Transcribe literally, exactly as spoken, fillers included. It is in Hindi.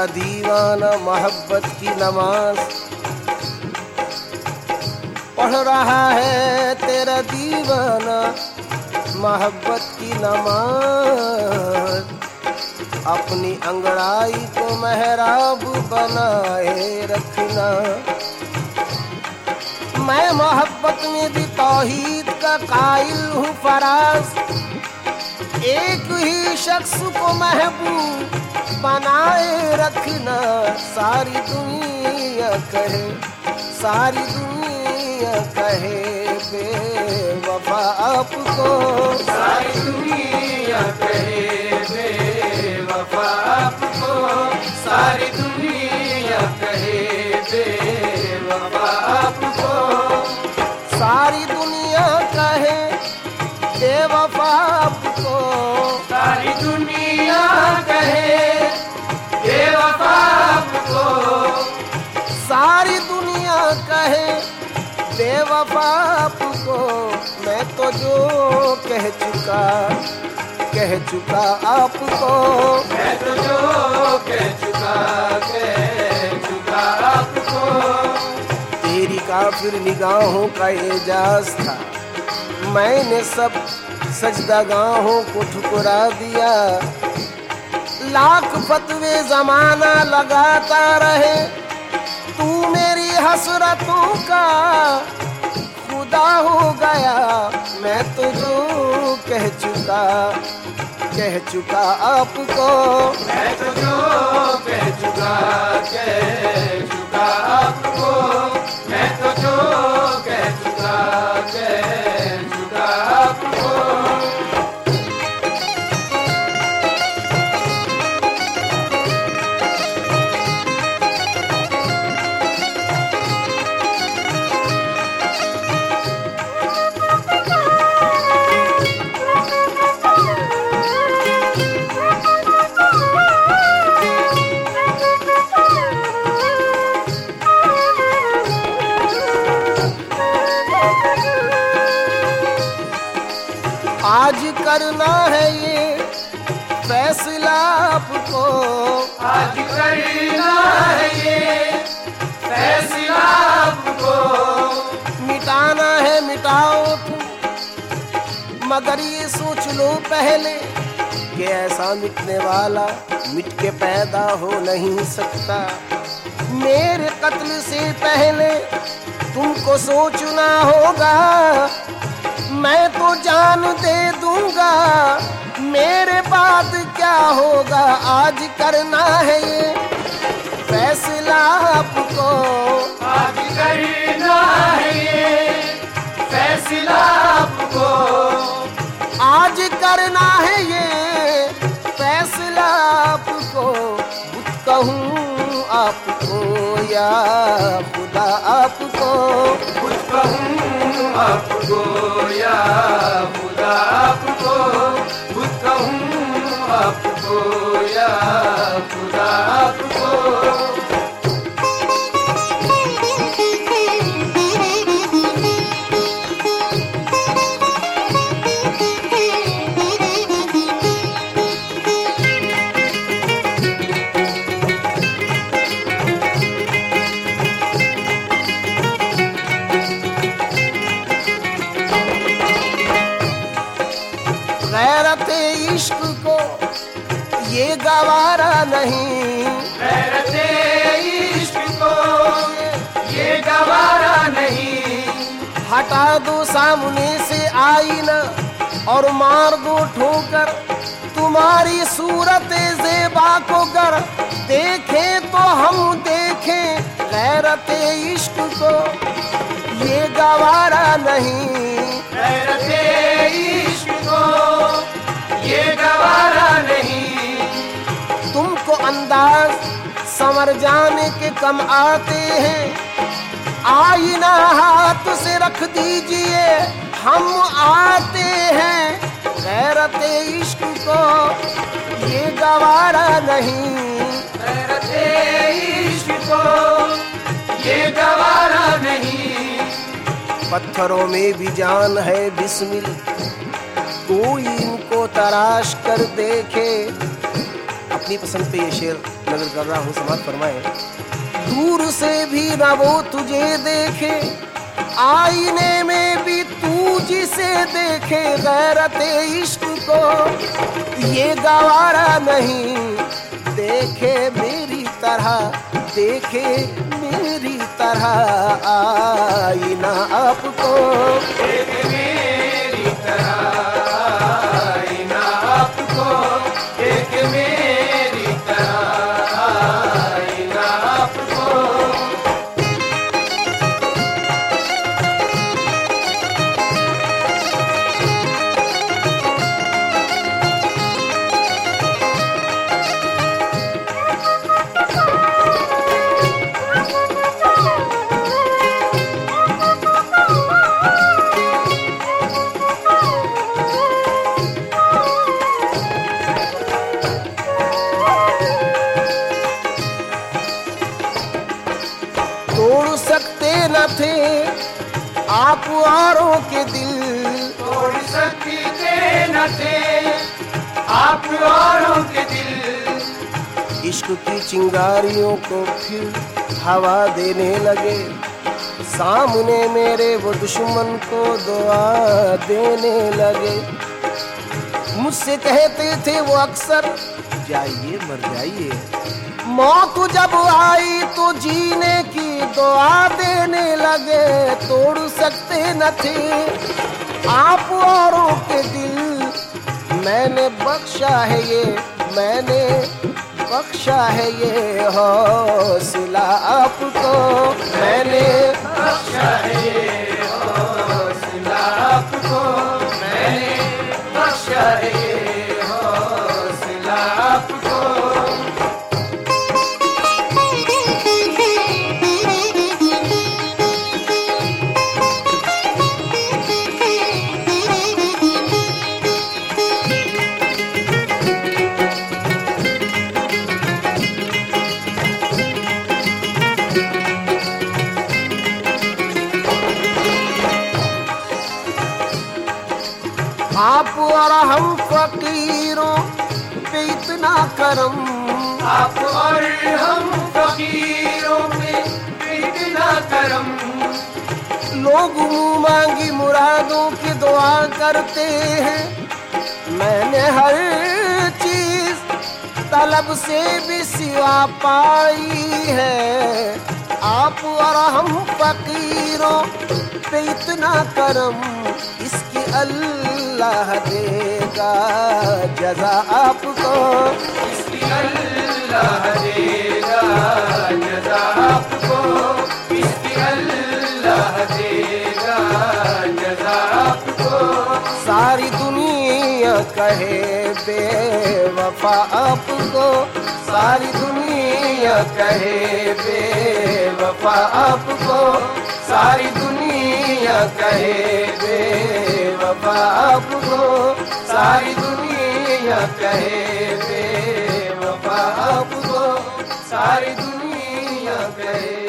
तेरा दीवाना मोहब्बत की नमाज पढ़ रहा है, तेरा दीवाना मोहब्बत की नमाज। अपनी अंगड़ाई को मेहराब बनाए रखना। मैं मोहब्बत में भी तौहीद का कायल हूँ फराज। एक ही शख्स को महबूब बनाए रखना। सारी दुनिया कहे, सारी दुनिया कहे बेवफा आपको, सारी दुनिया कहे बेवफा आपको, सारी दुनिया कहे बेवफा आपको, सारी दुनिया कहे बेवफा आपको, सारी दुनिया कहे बेवफा आपको, सारी दुनिया कहे बेवफा आपको। मैं तो जो कह चुका कह चुका आपको, मैं तो जो कह चुका कह चुका आपको। तेरी काफिर निगाहों का एजाज था, मैंने सब सजदागाहों को ठुकरा दिया। लाख फतवे जमाना लगाता रहे, तू मेरी हसरतों का खुदा हो गया। मैं तो जो कह चुका कह चुका आपको, मैं तो जो कह चुका कह चुका आपको, मैं तो जो कह चुका कह चुका आपको। आज करना है ये फैसला आपको, आज करना है ये फैसला आपको। मिटाना है मिटाओ तुम, मगर ये सोच लो पहले कि ऐसा मिटने वाला मिट के पैदा हो नहीं सकता। मेरे कत्ल से पहले तुमको सोचना होगा, मैं तो जान दे दूंगा, मेरे बाद क्या होगा। आज करना है ये फैसला आपको, आज करना है ये फैसला आपको, आज करना है ये फैसला आपको। बुत कहूँ आपको या खुदा आपको, खुद कहूँ आपको या खुदा आपको, खुद कहूँ आपको या खुदा आपको। गैरते इश्क को ये गवारा नहीं, गैरते इश्क को ये गवारा नहीं। हटा दो सामने से आईना और मार दो ठोकर, तुम्हारी सूरत ज़ेबा को गर देखें तो हम देखें। गैरते इश्क को ये गवारा नहीं, गैरते इश्क को ये गवारा नहीं। तुमको अंदाज संवर जाने के कम आते हैं, आईना हाथ से रख दीजिए हम आते हैं। गैरते इश्क को ये गवारा नहीं, गैरते इश्क को ये गवारा नहीं। पत्थरों में भी जान है बिस्मिल, कोई इनको तराश कर देखे। अपनी पसंद पे ये शेर नजर कर रहा हूँ, समाप्त फरमाए। दूर से भी ना वो तुझे देखे, आईने में भी तू जिसे देखे, गैरत इश्क को ये गवारा नहीं, देखे मेरी तरह, देखे मेरी तरह आईना आपको, देखे मेरी तरह आईना आपको, देखे मेरी तरह आईना आपको। तोड़ सकते न थे आप औरों के दिल, तोड़ सकते न थे आप औरों के दिल, इश्क की चिंगारियों को फिर हवा देने लगे, सामने मेरे वो दुश्मन को दुआ देने लगे। मुझसे कहते थे वो अक्सर, जाइए मर जाइए, मौत जब आई तो जीने की दुआ देने लगे। तोड़ सकते न थे आप औरों के दिल, मैंने बख्शा है ये, मैंने बख्शा है ये हौसला आपको, मैंने बख्शा है ये हौसला आपको, मैंने बख्शा है ये हौसला आपको। आप और हम फकीरों पे इतना करम, आप और हम फकीरों पे इतना करम, लोग मुँह मांगी मुरादों की दुआ करते हैं, मैंने हर चीज तलब से भी सिवा पाई है। आप और हम फकीरों पे इतना करम, इसकी अल्लाह देगा जज़ा आपको, इसकी अल्लाह देगा जज़ा आपको, इसकी अल्लाह देगा जज़ा आपको। सारी दुनिया कहे बेवफा आपको, सारी दुनिया कहे बेवफा आपको, सारी दुनिया कहे बेवफा आपको, सारी दुनिया कहे बेवफा आपको, सारी दुनिया कहे